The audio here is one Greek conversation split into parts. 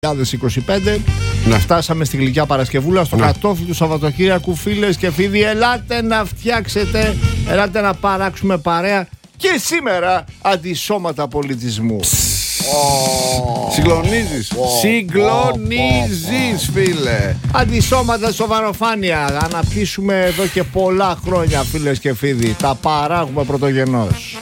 2025. Να φτάσαμε στη γλυκιά Παρασκευούλα, στο κατόφλι του Σαββατοκύριακου. Φίλες και φίλοι, ελάτε να φτιάξετε, ελάτε να παράξουμε παρέα και σήμερα αντισώματα πολιτισμού. Συγκλονίζεις. Συγκλονίζεις, φίλε. Αντισώματα σοβαροφάνεια. Αναπτύσσουμε εδώ και πολλά χρόνια, φίλες και φίλοι. Τα παράγουμε πρωτογενώς.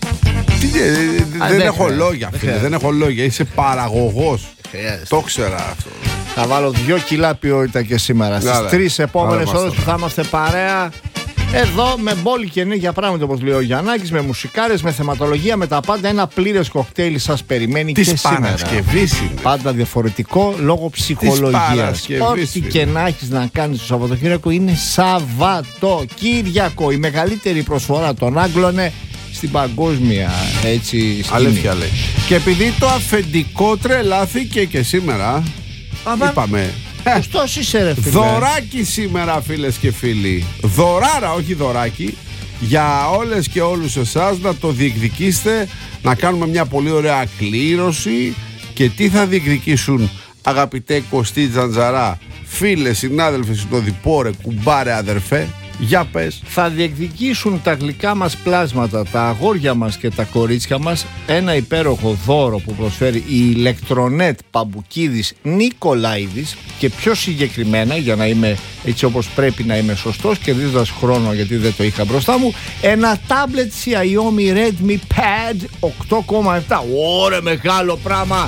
Δεν έχω λόγια, φίλε. Δεν έχω λόγια. Είσαι παραγωγός. Το ξέρα αυτό. Θα βάλω 2 κιλά ποιότητα και σήμερα. Στις 3 επόμενες ώρες που θα είμαστε παρέα. Εδώ με μπόλικη και ενέργεια πράγματα, όπως λέει ο Γιαννάκης, με μουσικάρες, με θεματολογία, με τα πάντα. Ένα πλήρες κοκτέιλ σας περιμένει της και σήμερα. Παρασκευής είναι. Πάντα διαφορετικό λόγω ψυχολογίας. Ό,τι και να έχεις να κάνεις το Σαββατοκύριακο είναι Σαββατοκύριακο. Η μεγαλύτερη προσφορά των Άγγλων στην παγκόσμια έτσι σκηνή. Αλήθεια λέει. Και επειδή το αφεντικό τρελάθηκε και σήμερα, είπαμε. Ωστόσο είσαι ρε φίλε. Δωράκι σήμερα, φίλες και φίλοι. Δωράρα, όχι δωράκι. Για όλες και όλους εσάς να το διεκδικήσετε. Να κάνουμε μια πολύ ωραία κλήρωση. Και τι θα διεκδικήσουν, αγαπητέ Κωστή Τζαντζαρά, φίλε, συνάδελφοι, συνοδοιπόρε, κουμπάρε, αδερφέ? Για πες. Θα διεκδικήσουν τα γλυκά μας πλάσματα, τα αγόρια μας και τα κορίτσια μας, ένα υπέροχο δώρο που προσφέρει η ηλεκτρονέτ Παμπουκίδης Νικολάηδης, και πιο συγκεκριμένα, για να είμαι έτσι όπως πρέπει να είμαι σωστός και δίδοντας χρόνο γιατί δεν το είχα μπροστά μου, ένα τάμπλετ Xiaomi Redmi Pad 8,7. Ωρε μεγάλο πράγμα,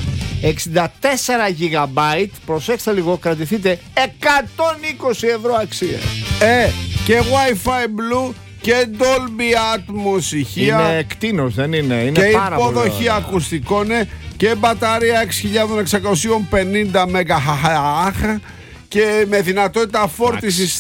64 GB. Προσέξτε λίγο, κρατηθείτε, 120 ευρώ αξία. Και Wi-Fi Blue και Dolby Atmos ηχεία. Είναι κτίνος, δεν είναι? Είναι και πάρα υποδοχή πολύ ακουστικών και μπαταρία 6650 mAh και με δυνατότητα φόρτισης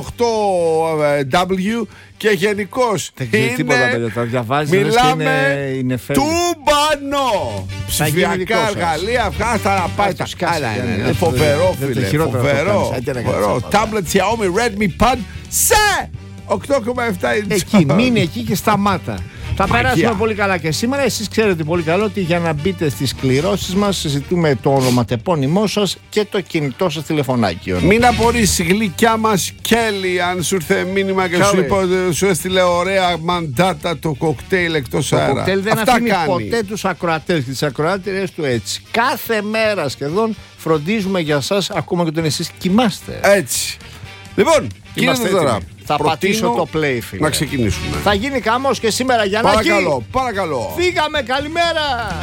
18W και γενικώς δεν ξέρει τίποτα, παιδιά, τα διαβάζει. Μιλάμε είναι τούμπανο. Ψηφιακά εργαλεία, αυτά να πάει τα σκάλα. Φοβερό, φίλε. Φοβερό. Tablet Xiaomi Redmi Pad σε 8,7 inch. Εκεί, μείνε εκεί και σταμάτα. Θα περάσουμε πολύ καλά και σήμερα. Εσείς ξέρετε πολύ καλά ότι για να μπείτε στις κληρώσεις μας συζητούμε το ονοματεπώνυμό σας και το κινητό σας τηλεφωνάκι. Μην απορρίσεις, γλυκιά μας Κέλλη, αν σου ήρθε μήνυμα και σου έστειλε ωραία μαντάτα το κοκτέιλ εκτός αέρα. Το κοκτέιλ δεν αφήνει ποτέ τους ακροατές και τις ακροάτριες του έτσι. Κάθε μέρα σχεδόν φροντίζουμε για σας, ακόμα και όταν εσείς κοιμάστε. Έτσι. Λοιπόν, κύριε τώρα, θα πατήσω το play, φίλε. Να ξεκινήσουμε. Θα γίνει καμός και σήμερα, Γιαννάκη. Παρακαλώ, παρακαλώ. Φύγαμε, καλημέρα.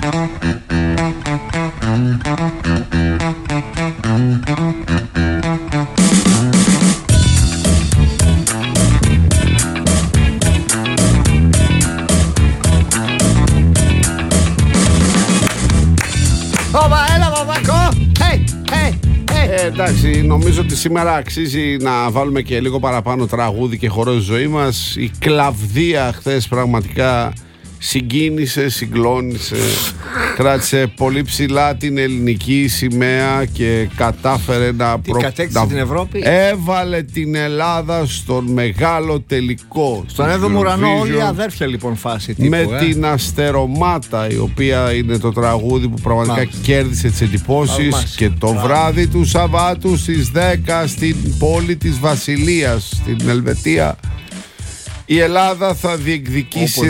Εντάξει, νομίζω ότι σήμερα αξίζει να βάλουμε και λίγο παραπάνω τραγούδι και χορό στη ζωή μας. Η Κλαβδία χθες πραγματικά συγκίνησε, συγκλώνησε, κράτησε πολύ ψηλά την ελληνική σημαία και κατάφερε να κατέκτησε την Ευρώπη. Έβαλε την Ελλάδα στον μεγάλο τελικό. Στον 7ο ουρανό, όλοι οι αδέρφια λοιπόν φάση τύπου, με την Αστερομάτα, η οποία είναι το τραγούδι που πραγματικά κέρδισε τις εντυπώσεις. Και το βράδυ του Σαββάτου στις 10 στην πόλη της Βασιλείας, στην Ελβετία, η Ελλάδα θα διεκδικήσει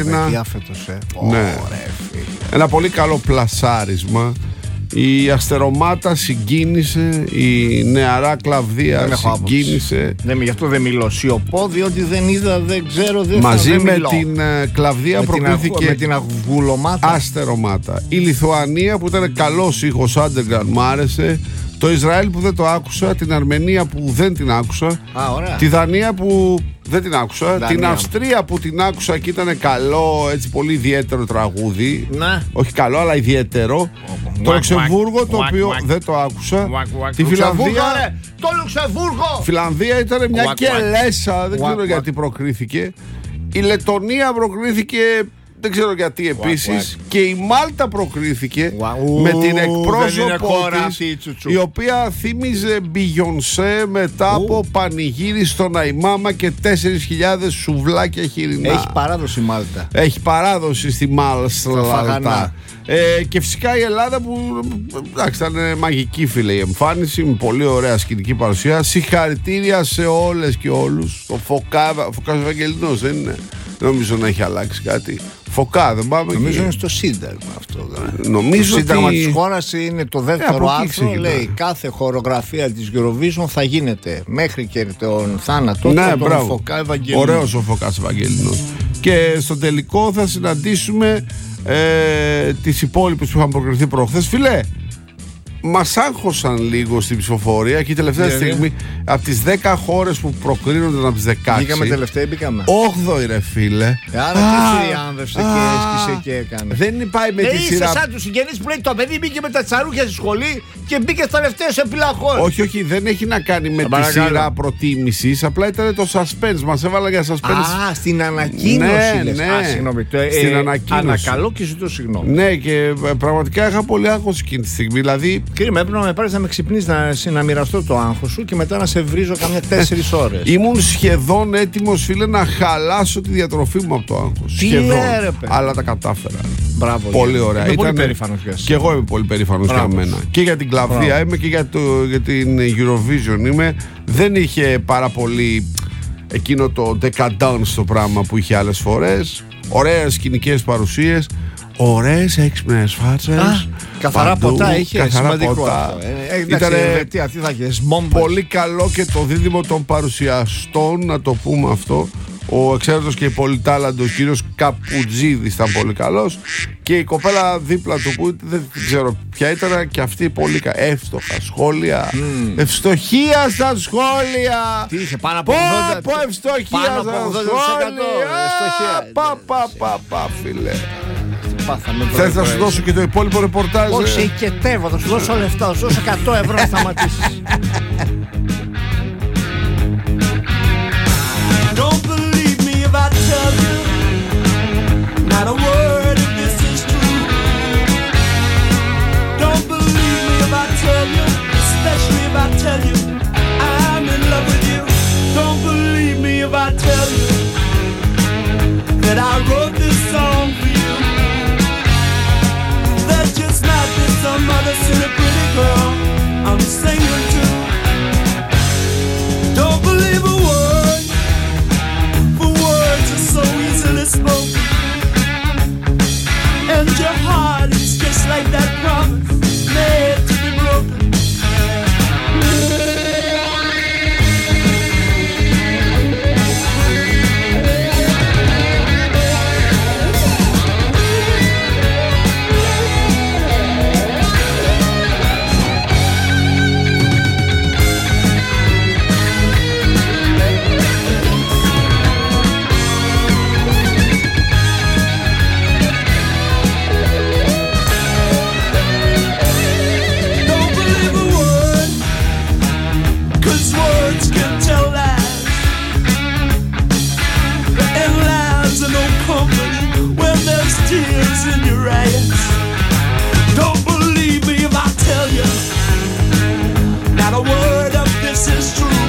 ένα πολύ καλό πλασάρισμα. Η Αστερομάτα συγκίνησε, η νεαρά Κλαβδία συγκίνησε. Γι' αυτό δεν μιλώ σιωπώ, διότι δεν είδα, δεν ξέρω, μαζί με την Κλαβδία προκρίθηκε με την Αγγουλομάτα Αστερομάτα. Η Λιθουανία που ήταν καλός ήχος underground μου άρεσε. Το Ισραήλ που δεν το άκουσα, την Αρμενία που δεν την άκουσα, τη Δανία που δεν την άκουσα, την Αυστρία που την άκουσα και ήταν καλό, έτσι πολύ ιδιαίτερο τραγούδι. Όχι καλό, αλλά ιδιαίτερο. Το Λουξεμβούργο, το οποίο δεν το άκουσα. Τη Φιλανδία. Το Λουξεμβούργο! Φιλανδία ήταν μια κελέσα, δεν ξέρω γιατί προκρίθηκε. Η Λετονία προκρίθηκε, δεν ξέρω γιατί επίσης. Και η Μάλτα προκρίθηκε με την εκπρόσωπο της, η οποία θύμιζε Μπιγιονσέ μετά από πανηγύρι στον Αϊμάμα και 4.000 σουβλάκια χοιρινά. Έχει παράδοση η Μάλτα. Έχει παράδοση στη Μάλτα. Και φυσικά η Ελλάδα που ήταν μαγική, φίλε, η εμφάνιση με πολύ ωραία σκηνική παρουσία. Συγχαρητήρια σε όλες και όλους. Το Φωκάς Ευαγγελινός δεν είναι? Νομίζω να έχει αλλάξει κάτι. Φωκά, δεν πάμε. Νομίζω είναι στο Σύνταγμα αυτό. Νομίζω το Σύνταγμα της χώρας είναι το δεύτερο άρθρο. Λέει κάθε χορογραφία της Eurovision θα γίνεται μέχρι και τον θάνατο του Φωκά Ευαγγελινού. Ωραίος ο Φωκάς Ευαγγελινός. Και στο τελικό θα συναντήσουμε τις υπόλοιπες που είχαν προκριθεί προχθές. Φίλε, μας άγχωσαν λίγο στην ψηφοφορία και η τελευταία στιγμή από τις 10 χώρες που προκρίνονταν από τις 16. Μπήκαμε τελευταία ή μπήκαμε? 8η ρε φίλε. Άρα τι θριάμβευσε και έσκησε και έκανε. Δεν πάει με τη σειρά. Είσαι σαν τους συγγενείς που λέει το παιδί μπήκε με τα τσαρούχια στη σχολή και μπήκε στα τελευταία σε πυλαχώρες. Όχι, δεν έχει να κάνει με τη σειρά προτίμησης. Απλά ήταν το suspense. Μας έβαλα για suspense. Στην ανακοίνωση. Ναι. Συγγνώμη. Στην ανακοίνωση. Ανακαλώ και ζητώ συγγνώμη. Ναι, και πραγματικά είχα πολύ άγχος εκείνη τη στιγμή. Δηλαδή. Κύριε, έπρεπε να με πάρεις να με ξυπνήσεις να μοιραστώ το άγχος σου και μετά να σε βρίζω καμιά 4 ώρες. Ήμουν σχεδόν έτοιμος, φίλε, να χαλάσω τη διατροφή μου από το άγχος. Σχεδόν. Αλλά τα κατάφερα. Μπράβο. Πολύ ωραία. Είμαι πολύ περήφανος για εσάς. Και εγώ είμαι πολύ περήφανος για μένα. Και για την Κλαβδία είμαι και για την Eurovision είμαι. Δεν είχε πάρα πολύ εκείνο το decadence το πράγμα που είχε άλλες φορές. Ωραίες σκηνικές παρουσίες. Ωραίες έξυπνες φάτσες. Καθαρά ποτά είχε. Σημαντικό ποτά. Ήτανε πολύ καλό και το δίδυμο των παρουσιαστών, να το πούμε αυτό. Ο εξαίρετος και πολυτάλαντος κύριος Καπουτζίδης ήταν πολύ καλός. Και η κοπέλα δίπλα του που δεν ξέρω ποια ήταν, και αυτή πολύ εύστοχα σχόλια. Ευστοχία στα σχόλια. Τι είχε, πάνω από 80%. Πω ευστοχία στα σχόλια. Πα φίλε. Θες να σου δώσω και το υπόλοιπο ρεπορτάζ? Όχι, οικετεύω, θα σου δώσω λεφτά, θα σου δώσω 100 ευρώ να σταματήσεις. Don't believe me if I tell you, not a word if this is true. Don't believe me if I tell you, especially if I tell you I'm in love with you. Don't believe me if I tell you that I wrote this song for you. There's just not been some other silly pretty girl I'm singing to. Don't believe a word, for words are so easily spoken. tears in your eyes. Don't believe me if I tell you, not a word of this is true.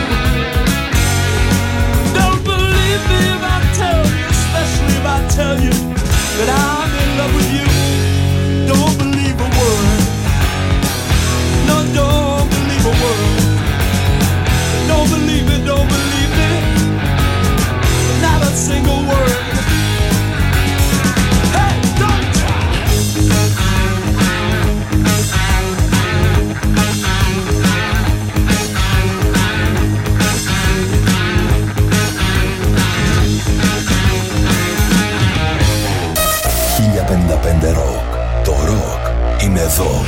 Don't believe me if I tell you, especially if I tell you that I'm in love with you. Don't believe a word. No, don't believe a word. Don't believe it, don't believe me. Not a single word. Hey, don't try. Rock. Το ροκ είναι εδώ.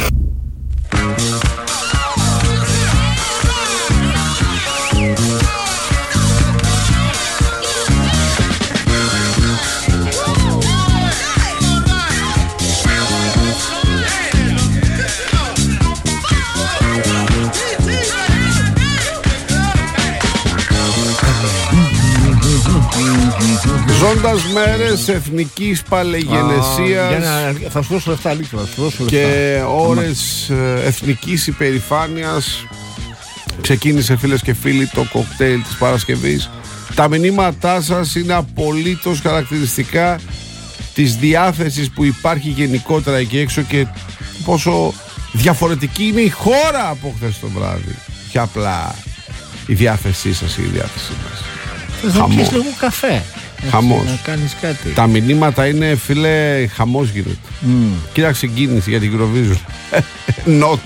Ζώντας μέρες εθνικής παλαιγενεσίας θα σου δώσω λεφτά, και ώρες εθνικής υπερηφάνειας, ξεκίνησε, φίλες και φίλοι, το κοκτέιλ της Παρασκευής. Τα μηνύματά σας είναι απολύτως χαρακτηριστικά της διάθεσης που υπάρχει γενικότερα εκεί έξω και πόσο διαφορετική είναι η χώρα από χθες το βράδυ. Και απλά η διάθεσή σας, η διάθεσή μας. Θα πιεις λίγο καφέ. Χαμός. Να κάνεις κάτι. Τα μηνύματα είναι, φίλε, χαμός γίνεται. Κοίταξε κίνηση για την Eurovision. Not.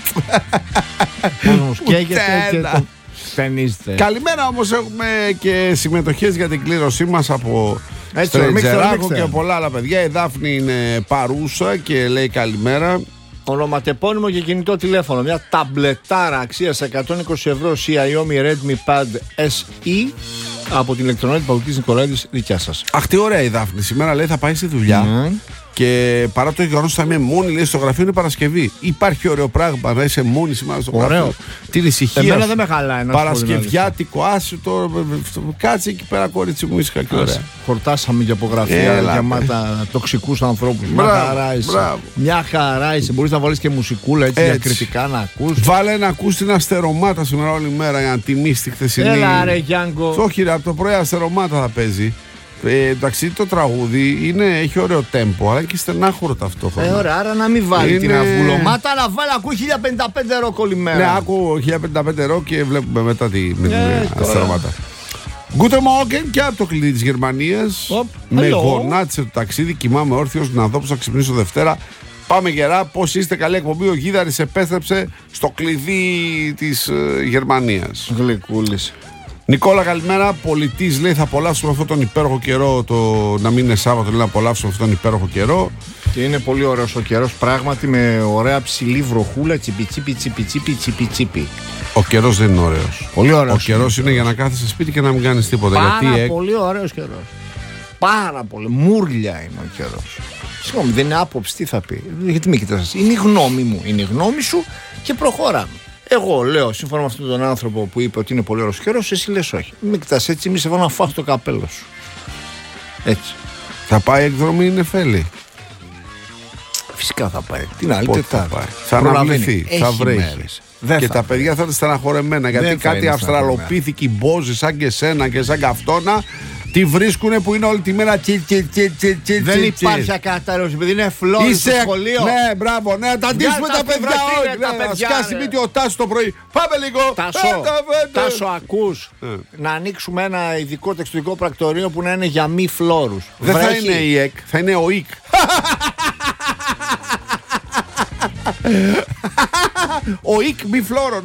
Κόσμος καίγεται και τον στενίζεται. Καλημέρα, όμως έχουμε και συμμετοχές για την κλήρωσή μας από Στρετζεράκο και πολλά άλλα παιδιά. Η Δάφνη είναι παρούσα και λέει καλημέρα. Ονοματεπώνυμο και κινητό τηλέφωνο. Μια ταμπλετάρα αξίας 120 ευρώ Xiaomi Redmi Pad SE από την ηλεκτρονική Παγκοτής Νικολαίδης, δικιά σας. Αχ, τι ωραία η Δάφνη. Σήμερα λέει θα πάει στη δουλειά. Και παρά το γεγονός ότι θα είμαι μόνη, λέει, στο γραφείο, είναι Παρασκευή. Υπάρχει ωραίο πράγμα να είσαι μόνη σήμερα στο γραφείο. Την ησυχία. Εμένα δεν με χαλάει. Παρασκευιάτικο, άσε το. Κάτσε εκεί πέρα, κόριτσι μου, ήσυχα και ωραία. Χορτάσαμε για απογραφεία γεμάτα τοξικούς ανθρώπους. Μια χαρά είσαι. Μπορείς να βάλεις και μουσικούλα έτσι διακριτικά να ακούς. Βάλε να ακούς την Αστερομάτα σήμερα όλη μέρα για να τιμήσει τη χθεσινή. Έλα ρε Γιάνγκο. Όχι, ρε, από το πρωί Αστερομάτα θα παίζει. Εντάξει, το τραγούδι έχει ωραίο τέμπο, αλλά και στενάχωρο ταυτόχρονα. Ωραία, άρα να μην βάλει την αυγουλωμάτα, να βάλει, ακούει 1055 ευρώ κολλημέρα. Ναι, ακούω 1055 ευρώ και βλέπουμε μετά την Αστερομάτα. Guten Morgen και από το κλειδί της Γερμανίας. Με γονάτισε το ταξίδι, κοιμάμαι όρθιος, να δω πως θα ξυπνήσω Δευτέρα. Πάμε γερά, πώς είστε, καλή εκπομπή. Ο Γίδαρης επέστρεψε στο κλειδί της Γερμανίας. Γλυκούλης. Νικόλα, καλημέρα. Πολιτής λέει θα απολαύσουμε αυτόν τον υπέροχο καιρό. Το να μην είναι Σάββατο, λέει να απολαύσουμε αυτόν τον υπέροχο καιρό. Και είναι πολύ ωραίος ο καιρός, πράγματι, με ωραία ψηλή βροχούλα. Τσιπι. Ο καιρός δεν είναι ωραίος. Πολύ ωραίος. Ο καιρός είναι για να κάθεσαι σπίτι και να μην κάνεις τίποτα. Πάρα πολύ ωραίος καιρός. Πάρα πολύ. Μούρλια είναι ο καιρός. Συγγνώμη, δεν είναι άποψη, τι θα πει. Γιατί με κοιτάς, είναι η γνώμη μου. Είναι η γνώμη σου και προχωράμε. Εγώ λέω, σύμφωνα με αυτόν τον άνθρωπο που είπε ότι είναι πολύ ωραίος καιρός, εσύ λες όχι. Μην κοιτάς έτσι, μη σε βάλω να φας το καπέλο σου. Έτσι. Θα πάει εκδρομή, είναι Νεφέλη. Φυσικά θα πάει. Την άλλη Τετάρτη. Θα αναβληθεί, θα βρέχει. Και τα παιδιά θα είναι στεναχωρεμένα γιατί κάτι αυστραλοπίθηκοι μπόζοι σαν και σένα και σαν καυτόνα τη βρίσκουνε που είναι όλη τη μέρα δεν υπάρχει ακατάρρωση, επειδή είναι φλόρι στο σχολείο. Ναι, μπράβο, ναι, τα αντίσουμε τα παιδιά όλοι. Να σκάσει μύτη ο Τάσος το πρωί. Πάμε λίγο. Τάσο, ακούς να ανοίξουμε ένα ειδικό τεξτουρικό πρακτορείο που να είναι για μη φλόρους. Δεν θα είναι η ΕΚ, θα είναι ο ΙΚ. Ο ΙΚ μη φλόρων.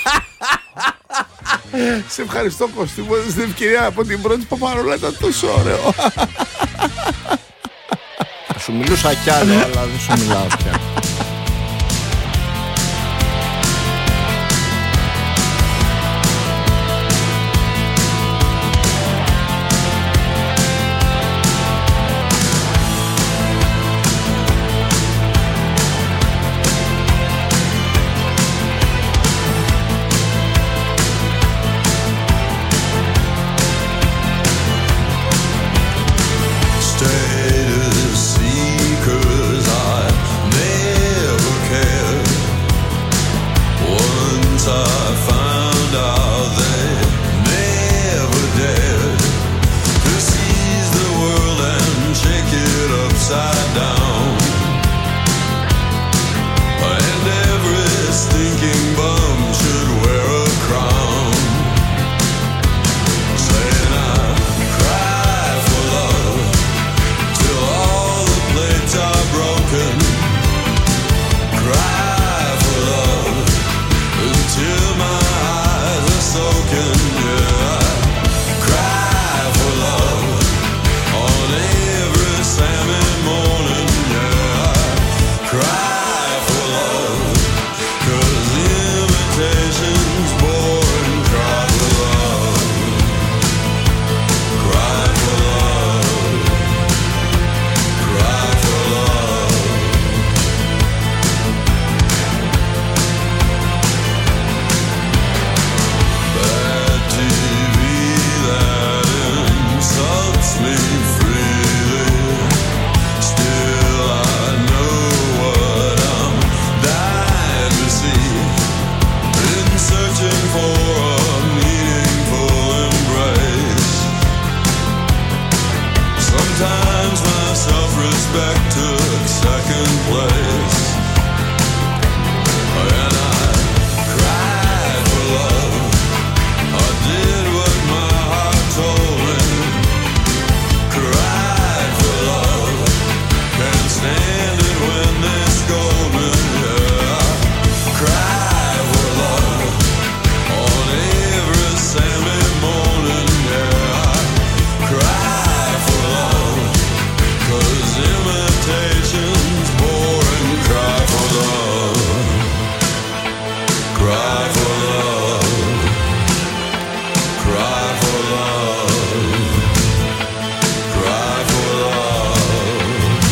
Σε ευχαριστώ, Κωστή μου, στην ευκαιρία από την πρώτη Παπαρόλα, ήταν τόσο ωραίο. Θα σου μιλούσα κι άλλο, αλλά δεν σου μιλάω πια. Secret broken. Cry for love until my eyes are soaking. Yeah, cry for love on every Sunday morning. Yeah, cry for love 'cause the invitation's boring. Cry for love. Cry for love. Cry for love. Bad TV that insults me freely. Still I know what I'm dying to see. In searching for a meaningful embrace. Sometimes my self-respect took second place. And I cried for love. I did what my heart told me. Cried for love. Can't stand it when they scold me. Yeah. Cry for love on every Sunday morning. Yeah. Cry for love 'cause imitation's boring. Cry for love. Cry for love. Cry for love. Cry for love.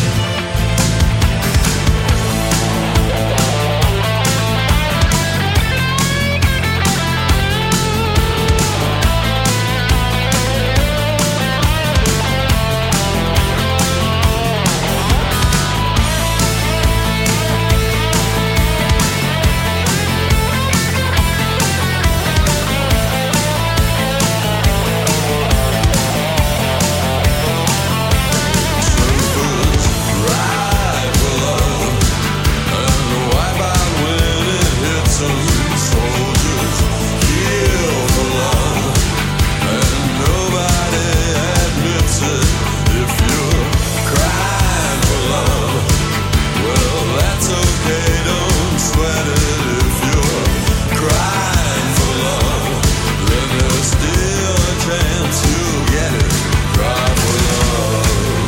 Surfers ride for love and wipe out when it hits 'em. Soldiers kill for love and nobody admits it. If you're crying for love, well, that's okay, don't sweat it. If you're crying for love, then there's still a chance you'll get it. Cry for love.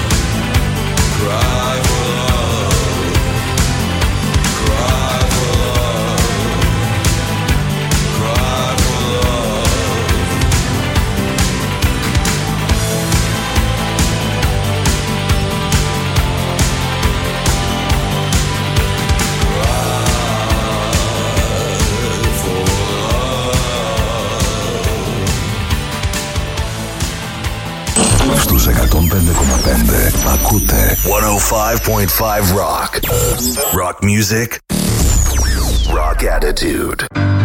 Cry for love. Cry for love. Cry for love. Στους 105,5 ακούτε 105.5 Rock. Rock music. Rock attitude.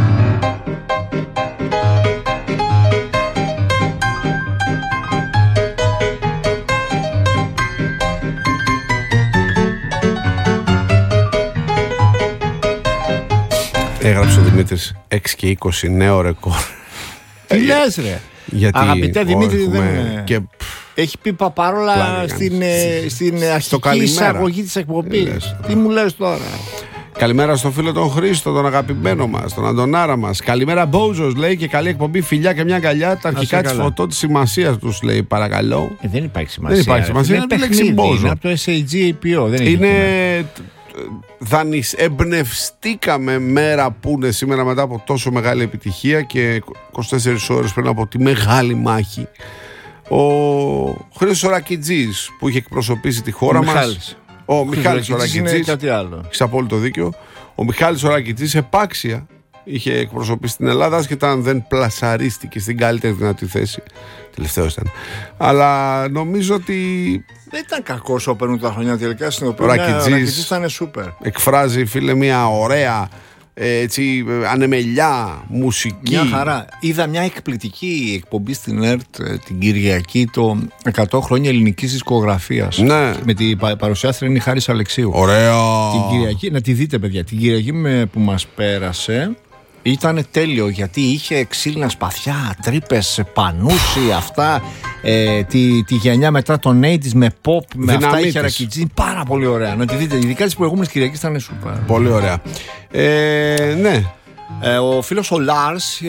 Έγραψε ο Δημήτρης 6 και 20 νέο ρεκόρ. Τι λες ρε. Γιατί Αγαπητέ Δημήτρη, έχουμε δεν έχει πει παπάρολα Πλάκα στην αρχική καλημέρα. εισαγωγή της εκπομπής. Λες. Τι μου λες τώρα. Καλημέρα στο φίλο τον Χρήστο, τον αγαπημένο μας, τον Αντωνάρα μας. Καλημέρα Μπόζος, λέει, και καλή εκπομπή. Φιλιά και μια αγκαλιά. Τα αρχικά της φωτό της σημασίας τους, λέει, παρακαλώ. Δεν υπάρχει σημασία. Δεν υπάρχει σημασία, Είναι είναι τη λέξη παιχνίδι, Μπόζο. είναι από το SAG-APO. Δεν Είναι. κείμενο. Εμπνευστήκαμε μέρα που είναι σήμερα μετά από τόσο μεγάλη επιτυχία και 24 ώρες πριν από τη μεγάλη μάχη. Ο Χρήστος Ρακιτζής που είχε εκπροσωπήσει τη χώρα μας. Ο Μιχάλης ο Ρακιτζής είναι Ρακιτζής. κάτι άλλο. Έχεις απόλυτο δίκιο. Ο Μιχάλης ο Ρακιτζής επάξια είχε εκπροσωπήσει την Ελλάδα, άσχετα αν δεν πλασαρίστηκε στην καλύτερη δυνατή θέση. Τελευταίος ήταν. Αλλά νομίζω ότι Δεν ήταν κακό όσο παίρνουν τα χρόνια τελικά. Στην οποία Ο Ρακιτζής ήταν σούπερ. εκφράζει, φίλε, μια ωραία έτσι, ανεμελιά, μουσική. Μια χαρά. Είδα μια εκπληκτική εκπομπή στην ΕΡΤ την Κυριακή, το 100 χρόνια ελληνικής δισκογραφίας. Ναι. Με την παρουσιάστρια είναι η Χάρης Αλεξίου. Ωραία. Την Κυριακή, να τη δείτε, παιδιά. Την Κυριακή που μας πέρασε ήταν τέλειο, γιατί είχε ξύλινα σπαθιά, τρύπες, πανούσι, αυτά. τη γενιά μετά τον 80's με pop, με αυτά η Δυναμίτης. χερακιτζή. Πάρα πολύ ωραία. Να τη δείτε, ειδικά τις προηγούμενες Κυριακές ήταν σούπερ. Πολύ ωραία. Ναι. Ο φίλος ο Λάρς,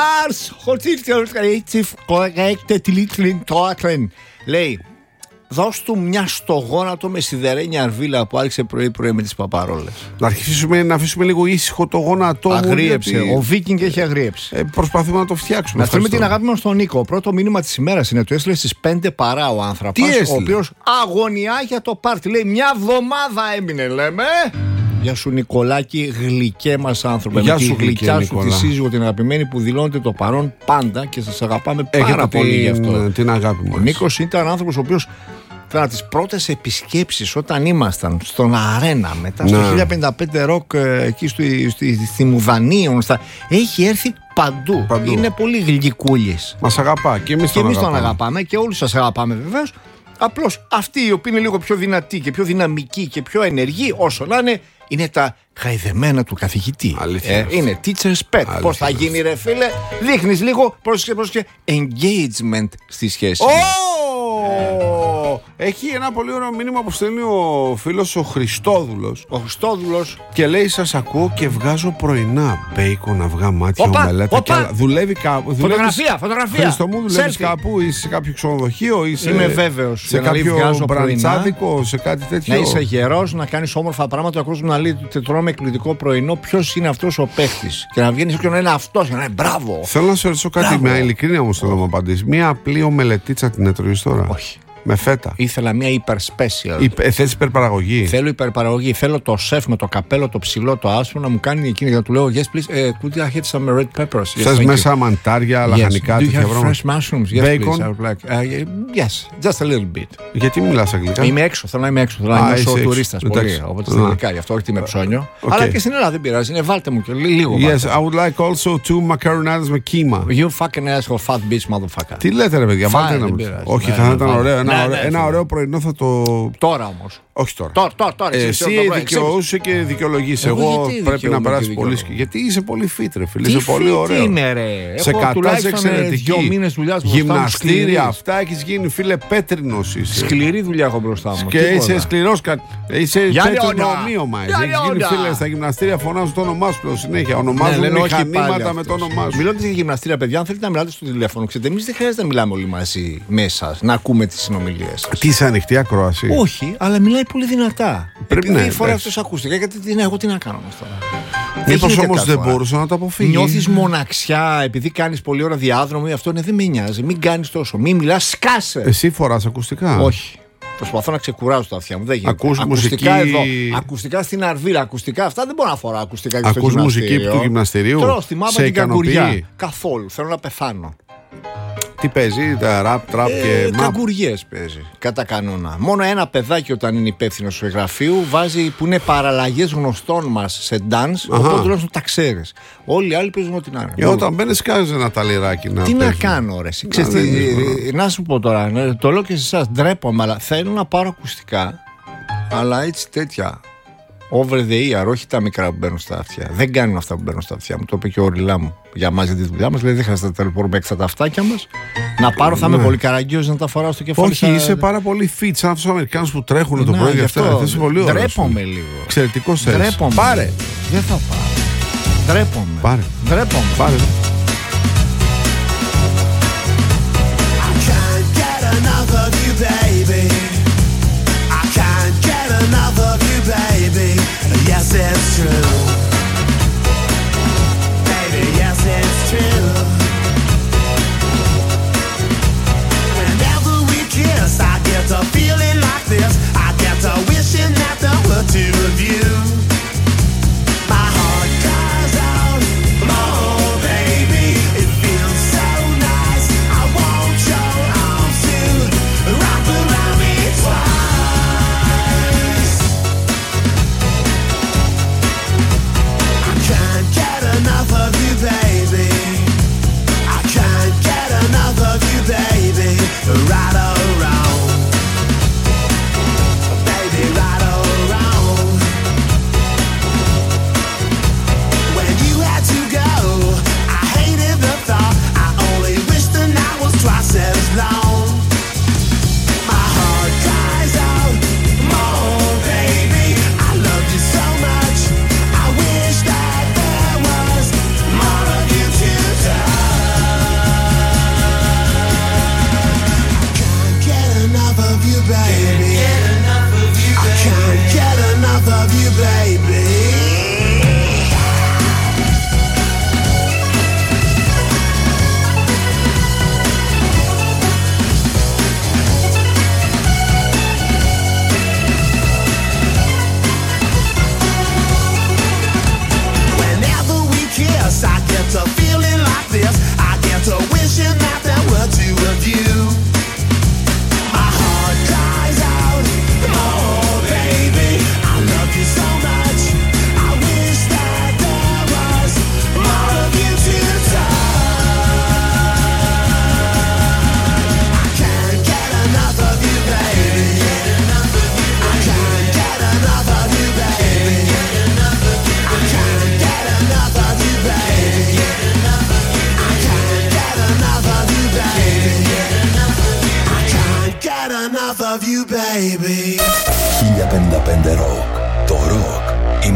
λέει, δώσ' του μια στο γόνατο με σιδερένια αρβίλα που άρχισε πρωί-πρωί με τις παπαρόλες. Να αφήσουμε λίγο ήσυχο το γόνατό μου. Αγρίεψε. γιατί, Ο Βίκινγκ έχει αγρίεψει. προσπαθούμε να το φτιάξουμε. Να στείλουμε την Ευχαριστώ. αγάπη μας στον Νίκο. Πρώτο μήνυμα της ημέρας είναι το έστειλε στις 5 παρά ο άνθρωπος. Τι έστειλε? Ο οποίος αγωνιά για το πάρτι. Λέει μια εβδομάδα έμεινε, λέμε. Γεια σου Νικολάκη, γλυκέ μας άνθρωπε. Γεια με σου, τη γλυκιά γλυκέ, σου τη Νικολά. σύζυγο την αγαπημένη που δηλώνεται το παρόν πάντα και σας αγαπάμε πάρα Έχετε πολύ γι' αυτό. την αγάπη Ο μου. Νίκος ήταν άνθρωπος ο οποίος ήταν τις πρώτες επισκέψεις όταν ήμασταν στον Αρένα, μετά στο Ναι. 1055 ροκ εκεί στη Μουδανίων, έχει έρθει παντού. Παντού. Είναι πολύ γλυκούλης. Μας αγαπά και εμείς Και τον εμείς τον αγαπάμε. αγαπάμε και όλους σας αγαπάμε βεβαίως. Απλώς αυτοί οι οποίοι είναι λίγο πιο δυνατοί και πιο δυναμικοί και πιο ενεργοί, όσο να είναι τα χαϊδεμένα του καθηγητή. Αλήθεια. Είναι teacher's pet. Πώς θα γίνει, ρε φίλε, δείχνεις λίγο πρόσεξε, engagement στη σχέση. Έχει ένα πολύ ωραίο μήνυμα που στέλνει ο φίλος ο Χριστόδουλος Ο Χριστόδουλος. και λέει: σας ακούω και βγάζω πρωινά μπέικον, αυγά, μάτια, Οπα, ομελέτα οπα. και άλλα. Δουλεύει κάπου. Φωτογραφία. Χριστό μου, δουλεύεις Selfie. κάπου ή σε κάποιο ξενοδοχείο ή Είμαι βέβαιος. σε Για να λέει, κάποιο βγάζω μπραντσάδικο, σε κάτι τέτοιο. Να είσαι γερός, να κάνεις όμορφα πράγματα, ο κόσμος να λέει ότι τρώμε εκπληκτικό πρωινό. Ποιος είναι αυτός ο παίχτης? Και να βγαίνεις και να είναι αυτός, και να είναι μπράβο. Θέλω να σε ρωτήσω κάτι Μπράβο. με ειλικρίνεια όμως θέλω να μου απαντήσεις. Μία απλή ομελετίτσα την έτρωγες τώρα? Όχι. Με φέτα. Ήθελα μια hyper special. Θες υπερπαραγωγή. Θέλω υπερπαραγωγή. Θέλω το σεφ με το καπέλο, το ψηλό, το άσπρο να μου κάνει εκείνη για να του λέω yes please, could I hit some red peppers? Yes, Θες thank μέσα you. μαντάρια, λαχανικά, Yes. Do you τέτοια have πράγματα? fresh mushrooms? Yes Bacon? please. I would like. Yes, just a little bit. Γιατί μιλάς αγγλικά? Είμαι έξω, θέλω να είμαι έξω. Θέλω να είμαι είσαι ο έξω. τουρίστας πολύ. Εντάξει. Οπότε στην Ελληνικά, γι' αυτό όχι με ψώνιο. Okay. Αλλά και στην Ελλάδα δεν πειράζει. Είναι βάλτε μου και λίγο. Yes, βάλτε. I would like also two macaronades με κύμα. You fucking asshole, fat bitch motherfucker. Τι λέτε ρε παιδιά, Fine, βάλτε δεν ένα. πειράζει. Όχι, Ναι, θα ναι, ήταν βάλτε. ωραίο. Ναι, ναι, Ένα φίλε. ωραίο πρωινό θα το. Τώρα όμως. Όχι τώρα. Τώρα. Εσύ δικαιούσε και δικαιολογήσει. Εγώ Εγώ γιατί πρέπει να δικαιούμαι περάσει και πολύ. δικαιούμαι? Γιατί είσαι πολύ fit, ρε φίλε. Τι Είσαι πολύ fit ωραίο. είμαι, ρε. Σε Εγώ κατάζει τουλάχιστον, εξαιρετική. 2 μήνες δουλειάς μπροστά μου, Γυμναστήρια, σκληρής. αυτά έχει γίνει, φίλε, πέτρινος είσαι. Σκληρή δουλειά έχω μπροστά μου. Και τίποτα. είσαι σκληρό. Είσαι Για πέτρινο λιόνια. ομοίωμα. Για Έχει γίνει, λιόνια. φίλε, στα γυμναστήρια φωνάζουν το όνομά σου πλέον συνέχεια. Ναι, Ονομάζουν λένε όχι πάλι μηχανήματα με το αυτός. όνομά σου. Μιλώντας για γυμναστήρια, παιδιά, αν θέλετε να μιλάτε στο τηλέφωνο, ξέρετε, εμείς δεν χρειάζεται να μιλάμε όλοι μαζί μέσα, να ακούμε τις συνομιλίες σας. Τι είσαι ανοιχτή ακρόαση. Όχι, αλλά μιλάει πολύ δυνατά. Πρέπει Επειδή να, φοράει εντάξει. αυτός ακουστικά, γιατί εγώ τι να κάνω όμως τώρα. Μήπως γίνεται όμως κάθε δεν φορά. μπορούσα να το αποφύγει. Νιώθεις μοναξιά επειδή κάνεις πολλή ώρα διάδρομο ή αυτό, ναι, δεν με νοιάζει. Μην κάνεις τόσο. Μην μιλάς, σκάσε. Εσύ φοράς ακουστικά. Όχι. Προσπαθώ να ξεκουράσω τα αυτιά μου. Δεν γίνεται. Ακούς ακουστικά μουσική- εδώ. Ακουστικά στην αρβίλα. Ακουστικά αυτά δεν μπορώ να φοράω ακουστικά και στο Ακούς μουσική γυμναστήριο. του γυμναστηρίου? Τρώω στη μάπα Σε την καγκουριά. ικανοποιεί? Καθόλου. Θέλω να πεθάνω. Τι παίζει, τα ραπ, τραπ και μαπ. Καγκουριές παίζει. Κατά κανόνα. Μόνο ένα παιδάκι όταν είναι υπεύθυνο του γραφείου βάζει που είναι παραλλαγές γνωστών μας σε dance. Οπότε τουλάχιστον τα ξέρεις. Όλοι οι άλλοι παίζουν ό,τι να είναι. Όταν μπαίνεις κάνεις ένα ταλιράκι να Τι να παίζεις. κάνω, ρε. Ξέρεις, να σου πω τώρα, το λέω και σε εσάς, ντρέπομαι, αλλά θέλω να πάρω ακουστικά, αλλά έτσι τέτοια. Over the ear, όχι τα μικρά που μπαίνουν στα αυτιά. Δεν κάνουν αυτά που μπαίνουν στα αυτιά μου. Το είπε και ο Ριλά μου για μας, για τη δουλειά μας. Λέει: δεν χρειάζεται να ταλαιπωρούμε έξω τα αυτάκια μας. Να πάρω, θα είμαι πολύ καραγκιόζης να τα φοράω στο κεφάλι. Όχι, είσαι πάρα πολύ fit, σαν αυτούς τους Αμερικάνους που τρέχουν το πρωί γι' και αυτά. αυτό. Είσαι πολύ ωραίος. Ντρέπομαι λίγο. Εξαιρετικός θες. Ντρέπομαι. Πάρε. Δεν θα πάρω. Ντρέπομαι. Πάρε. Ντρέπομαι. Πάρε. I can't get enough of you, baby. I can't get enough of you, baby. Yes, it's true. Baby, yes, it's true. Whenever we kiss, I get a feeling like this. I get a wishing that there were two of you. My heart cries out, oh baby, it feels so nice. I want your arms to wrap around me twice.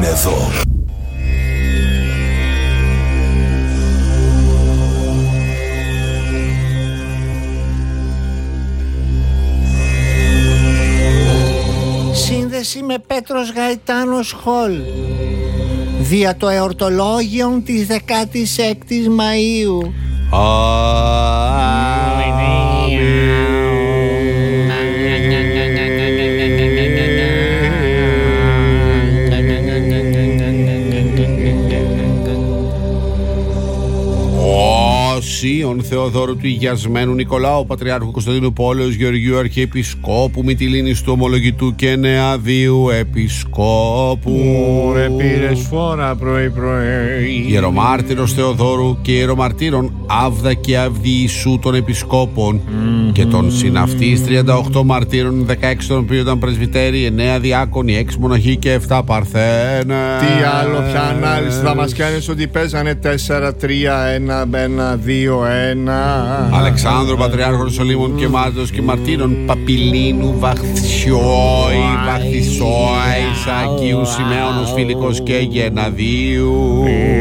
είναι εδώ. Σύνδεση με Πέτρος Γαϊτάνος Χολ δια το εορτολόγιον της 16ης Μαΐου. Ον Θεοδόρου του Υγιασμένου Νικολάου Πατριάρχου Κωνσταντίνου Πόλεως Γεωργίου Αρχιεπισκόπου Μυτιλήνης του Ομολογητού και Νεαδίου Επισκόπου. Ρε πήρες φορά πρωί. Ιερομάρτυρος Θεοδόρου και ιερομαρτύρων Άβδα και Αυδιησού των Επισκόπων και των συναυτής 38 μαρτύρων, 16 των οποίων ήταν πρεσβυτέροι, 9 διάκονοι, 6 μοναχοί και 7 παρθένες. Τι άλλο, ποια ανάλυση θα μας κάνεις ότι παίζανε 4-3-1-1-2-1. Αλεξάνδρου Πατριάρχων Σολύμων και Μάρτυρος και Μαρτύρων Παπιλίνου Βαχθισόη Αγίου Σημαίωνος Φιλικός και Γεναδίου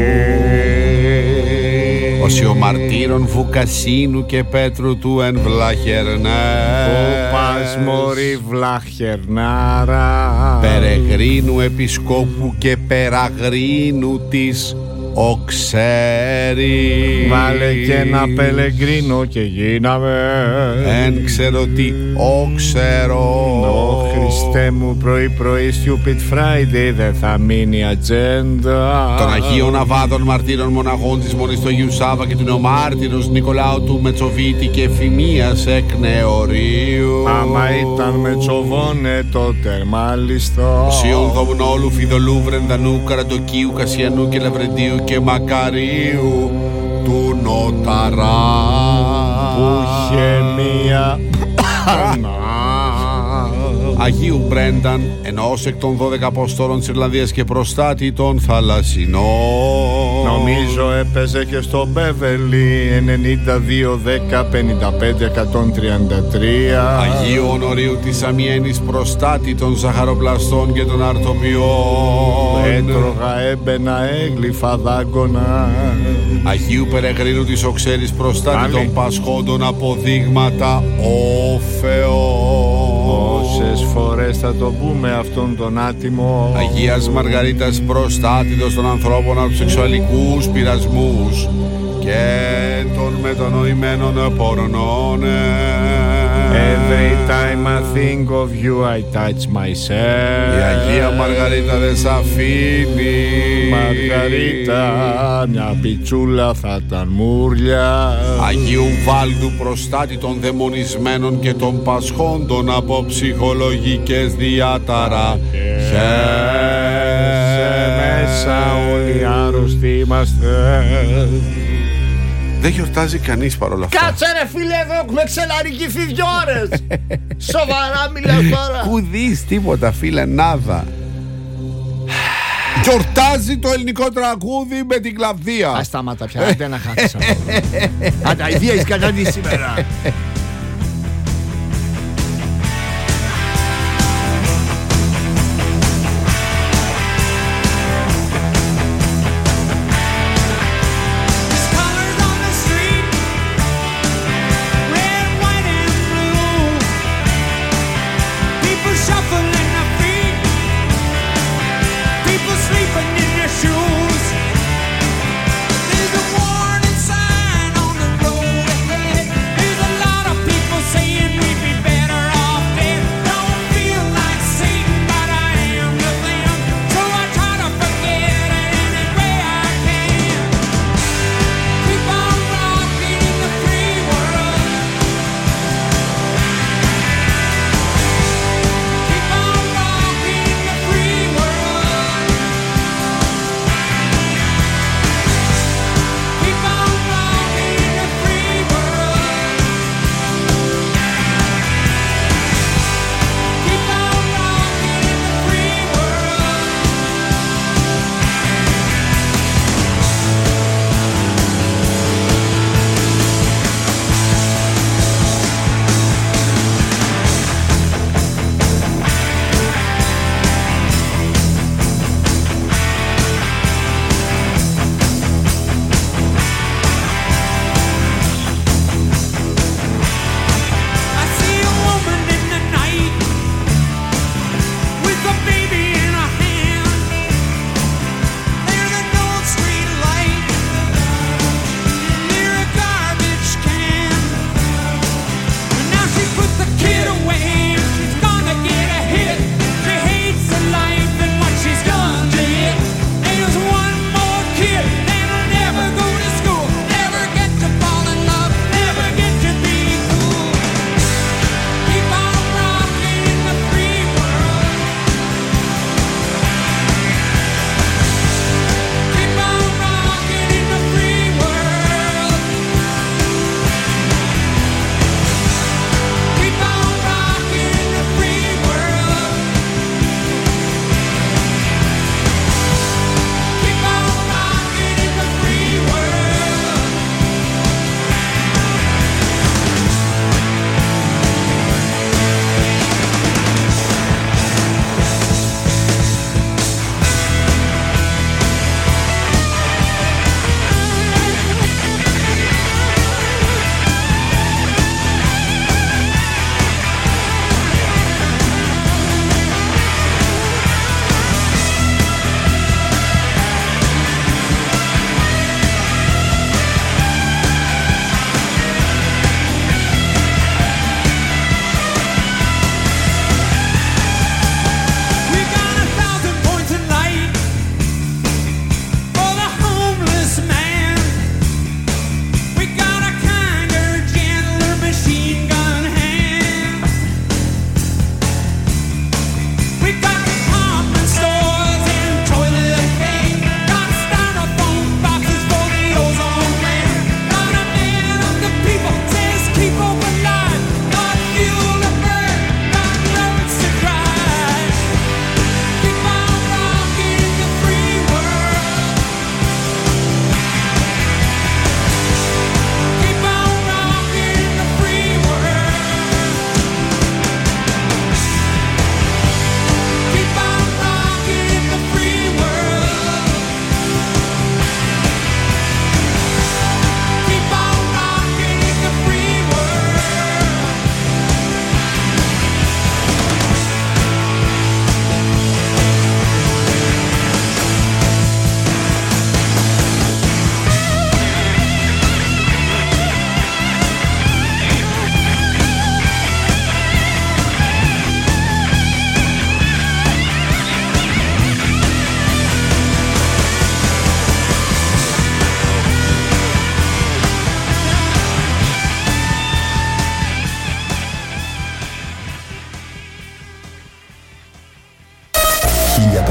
Οσιομαρτύρων Βουκασίνου και Πέτρου του εν Βλαχερνέ. Ο Πασμόρη Βλαχερνάρα Περεγρίνου Επισκόπου και Περαγρίνου της Οξέρι. Βάλε και ένα Πελεγκρίνο και γίναμε. Εν ξέρω τι όξερο. Ω Χριστέ μου, πρωί Stupid Friday δεν θα μείνει ατζέντα. Των Αγίων Αβάδων Μαρτύρων Μοναχών της Μονής του Αγίου Σάβα και του Νεομάρτυρος Νικολάου του Μετσοβίτη και Εφημίας εκ Νεωρίου. Άμα ήταν Μετσοβόνε τότε μάλιστα. Οσίων Δομνόλου Φιδωλού Βρενδανού Καραντοκίου Κασιανού και Λαβρεντίου και Μακαρίου του Νοταρά Που είχε μία Αγίου Μπρένταν, ενός εκ των 12 Αποστόλων της Ιρλανδίας και προστάτη των Θαλασσινών. Νομίζω έπαιζε και στο Μπέβελι 92-10-55-133. Αγίου Ονορίου της Αμιένης, προστάτη των Ζαχαροπλαστών και των Αρτοποιών. Έτρωγα, έμπαινα, έγλυφα, δάγκωνα. Αγίου Περεγρίνου της Οξέρης, προστάτη των Πασχόντων αποδείγματα ο Θεός. Πόσες φορές θα το πούμε αυτόν τον άτιμο. Αγίας Μαργαρίτας, προστάτητος των ανθρώπων από τους σεξουαλικούς πειρασμούς και των μετανοημένων πορνών. Every time I think of you I touch myself. Η Αγία Μαργαρίτα δεν σ' αφήνει. Μαργαρίτα, μια πιτσούλα θα ήταν μουρλιά. Αγίου Βάλδου, προστάτη των δαιμονισμένων και των πασχόντων από ψυχολογικές διάταρα. Μέσα όλοι άρρωστοι είμαστε. Δεν γιορτάζει κανείς παρόλα αυτά. Κάτσε ρε φίλε, εδώ έχουμε ξελαρικηθεί 2 ώρες. Σοβαρά μιλάς τώρα. Κουδείς τίποτα φίλε, νάδα. Γιορτάζει το ελληνικό τραγούδι με την κλαβδία. Ας στάματα πια, άντε να χάσεις. Άντε, αηδία έχεις κανονίσει σήμερα. There's a warning sign on the road ahead. There's a lot of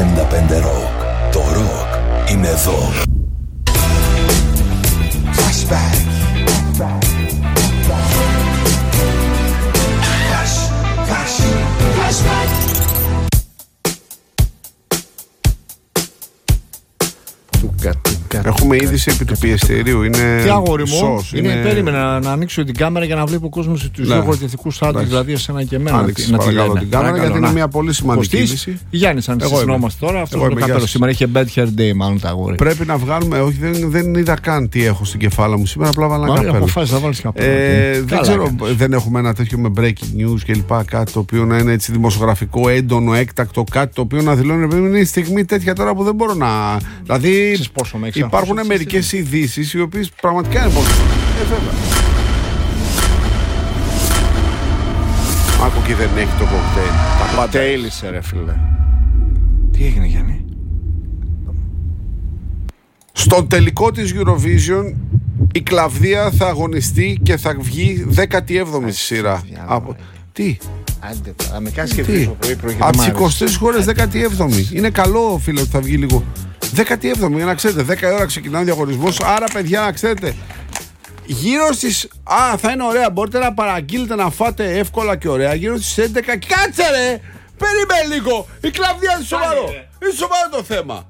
55 Rock. Το rock είναι εδώ. Flashback. Έχουμε είδηση επί του πιεστηρίου. Είναι Τι αγόρι μου, σως, περίμενα να ανοίξω την κάμερα για να βλέπει ο κόσμος τους δύο αγροτηθικούς άντρες, δηλαδή εσένα και εμένα. Άνοιξε να τη παρακαλώ λένε. την κάμερα, γιατί είναι μια πολύ σημαντική είδηση. Γιάννης, αν συζητόμαστε τώρα, αυτό Εγώ το είμαι, καπέλο γεια σήμερα είχε bad hair day, μάλλον τα αγόρι. Πρέπει να βγάλουμε. Όχι, δεν είδα καν τι έχω στην κεφάλα μου σήμερα. Απλά βάλα ένα καπέλο. Αποφάσισα να βάλεις καπέλο. Δεν ξέρω, δεν έχουμε ένα τέτοιο με breaking news κλπ. Κάτι το οποίο να είναι έτσι δημοσιογραφικό, έντονο, έκτακτο, κάτι το οποίο να δηλώνει. Είναι η στιγμή τέτοια τώρα που δεν μπορώ να. Δηλαδή υπάρχουν μερικές ειδήσεις οι οποίες πραγματικά είναι πολύ. Βέβαια. Άκου και δεν έχει το κοκτέιλ. Τα πάντα Τέλεισε ρε φίλε. Τι έγινε Γιάννη? Στο τελικό της Eurovision η Κλαβδία θα αγωνιστεί και θα βγει 17η σειρά. Τι? Άντε, με κάνει σκεφτείς πρωί. Από τις 23 χώρες 17η. Είναι καλό φίλε ότι θα βγει λίγο. 17η, για να ξέρετε, 10 η ώρα ξεκινάει ο διαγωνισμός. Άρα, παιδιά, να ξέρετε, γύρω στις. Θα είναι ωραία. Μπορείτε να παραγγείλετε να φάτε εύκολα και ωραία. Γύρω στις 11. Κάτσε ρε! Περίμενε λίγο! Η Κλαβδία είναι σοβαρό! Είναι σοβαρό το θέμα.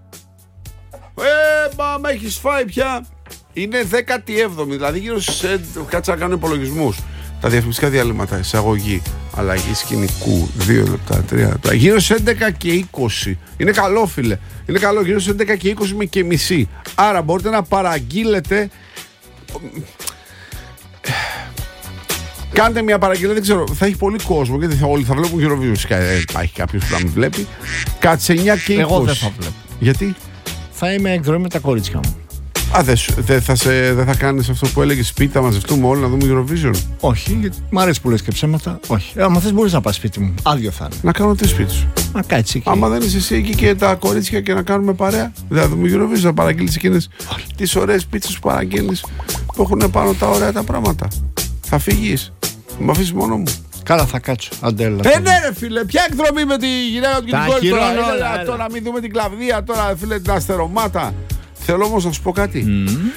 Μα έχεις φάει πια. Είναι 17η, δηλαδή γύρω στις 11. Κάτσε να κάνω υπολογισμούς. Τα διαφημιστικά διαλύματα, εισαγωγή, αλλαγή σκηνικού, 2 λεπτά, 3 λεπτά. Γύρω στις 11 και 20. Είναι καλό, φίλε. Είναι καλό, γύρω στις 11 και 20 με και μισή. Άρα μπορείτε να παραγγείλετε. Κάντε μια παραγγελία, δεν ξέρω, θα έχει πολύ κόσμο γιατί όλοι θα βλέπουν Eurovision. Υπάρχει κάποιος που θα με βλέπει. Κάτσε 9 και 20. Εγώ δεν θα βλέπω. Γιατί? Θα είμαι εκδρομή με τα κορίτσια μου. Δεν θα κάνεις αυτό που έλεγες σπίτι, θα μαζευτούμε όλοι να δούμε Eurovision? Όχι, γιατί μ' αρέσει που λες και ψέματα. Όχι. Αν θες μπορείς να πας σπίτι μου. Άδειο θα είναι. Να κάνω τι σπίτι σου? Να κάτσεις εκεί. Άμα δεν είσαι εσύ εκεί και τα κορίτσια και να κάνουμε παρέα, δεν θα δούμε Eurovision, θα παραγγείλεις εκείνες τις ωραίες πίτσες που παραγγείλεις που έχουν πάνω τα ωραία τα πράγματα. Θα φύγεις? Μ' αφήσεις μόνο μου? Καλά, θα κάτσω. Αντέλα. Ναι, ρε φίλε, ποια εκδρομή με τη γυναίκα του και την κόρη τώρα? Τώρα μην δούμε την Κλαβδία, τώρα φίλε την αστερομάτα. Θέλω όμως να σου πω κάτι.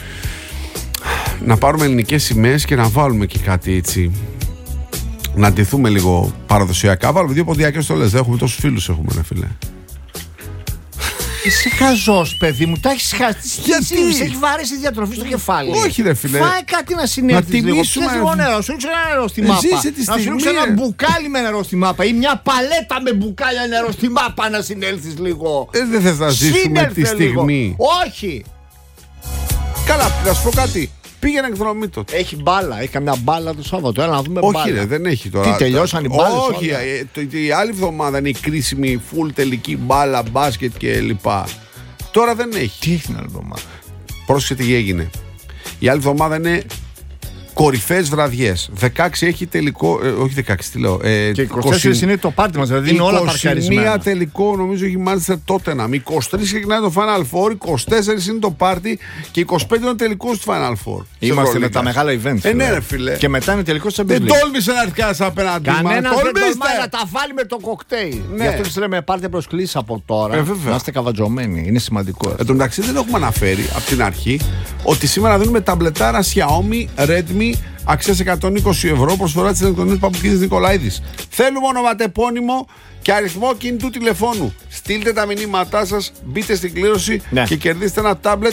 Να πάρουμε ελληνικές σημαίες και να βάλουμε και κάτι έτσι. Να ντυθούμε λίγο παραδοσιακά. Βάλουμε 2 ποντιακές στολές. Δεν έχουμε τόσους φίλους, έχουμε, ρε φίλε. Είσαι χαζός, παιδί μου. Τα έχεις χάσει. Γιατί? Σε έχει βάρεσει η διατροφή στο κεφάλι. Όχι, ρε φίλε. Φάει κάτι να συνέλθεις λίγο. τιμήσουμε. Πιες λίγο νερό. Σου ρίξω ένα νερό στη μάπα. Ζήσε τη Να σου στιγμή, ρίξω ένα ρε. μπουκάλι με νερό στη μάπα ή μια παλέτα με μπουκάλια νερό στη μάπα να συνέλθεις λίγο. Δεν θες να ζήσουμε Συνέλθε τη στιγμή? λίγο. Όχι. Καλά, να σου πω κάτι. Πήγαινε εκδρομή τότε. Έχει μπάλα, έχει καμιά μπάλα το Σάββατο. Έλα να δούμε μπάλα. Όχι, ρε, δεν έχει τώρα. Τι, τελειώσαν οι μπάλες? Όχι, η άλλη εβδομάδα είναι η κρίσιμη full τελική μπάλα, μπάσκετ και λοιπά. Τώρα δεν έχει. Τι έχει την άλλη εβδομάδα? Πρόσεχε τι έγινε. Η άλλη εβδομάδα είναι κορυφαίες βραδιές. 16 έχει τελικό. Όχι 16, τι λέω. Και 24 είναι το πάρτι μας, δηλαδή είναι όλα παρκαρισμένα. 21 τελικό νομίζω έχει μάλιστα Tottenham. 23 ξεκινάει το Final Four, 24 είναι το πάρτι και 25 είναι ο τελικός του Final Four. Είμαστε με τα μεγάλα event. Ναι, ρε φίλε. Και μετά είναι τελικός της Champions Δεν League. τόλμησε να έρθει κανένας απέναντί μας. Κανένας δεν Τολμήστε. τολμάει να τα βάλει με το κοκτέιλ. Ναι. Γι' αυτό και λέμε πάρτε προσκλήσεις από τώρα. Βέβαια. Να είστε καβατζωμένοι. Είναι σημαντικό. Εν τω μεταξύ δεν έχουμε αναφέρει από την αρχή ότι σήμερα δίνουμε ταμπλετάρα Xiaomi Redmi αξίας 120 ευρώ προσφορά της ηλεκτρονικής Παπουκίδης Νικολαίδης. Θέλουμε ονοματεπώνυμο και αριθμό κινητού τηλεφώνου. Στείλτε τα μηνύματά σας, μπείτε στην κλήρωση και κερδίστε ένα τάμπλετ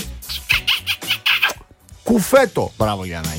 κουφέτο. Μπράβο Γιαννάκη.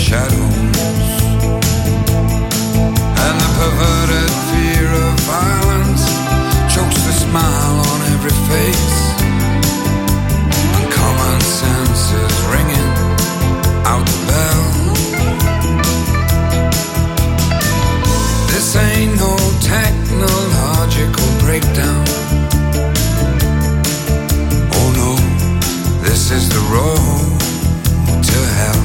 shadows, and the perverted fear of violence chokes the smile on every face, and common sense is ringing out the bell. This ain't no technological breakdown. Oh no, this is the road to hell.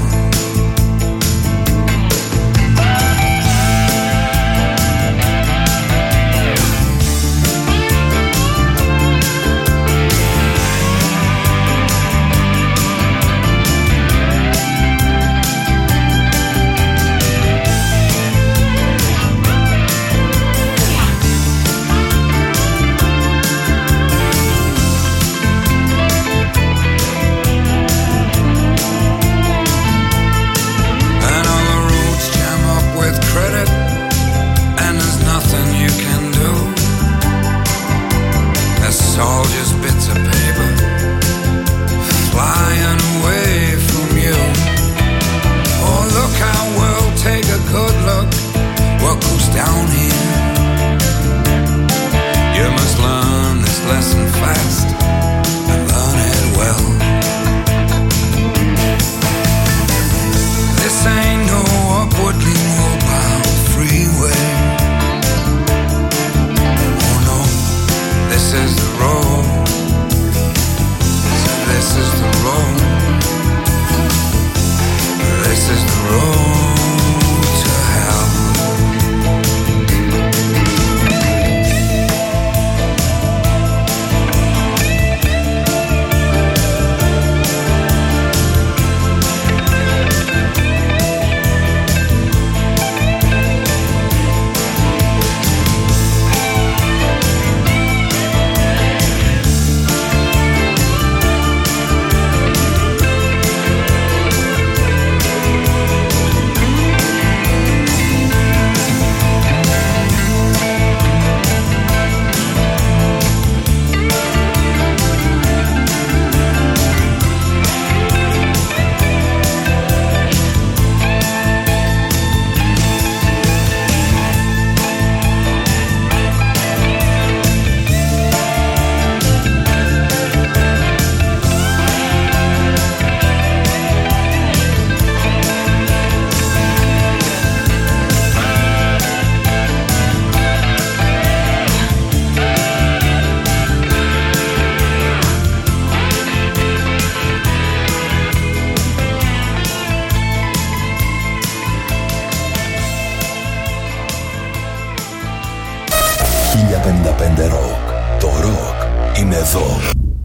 Το ροκ είναι εδώ.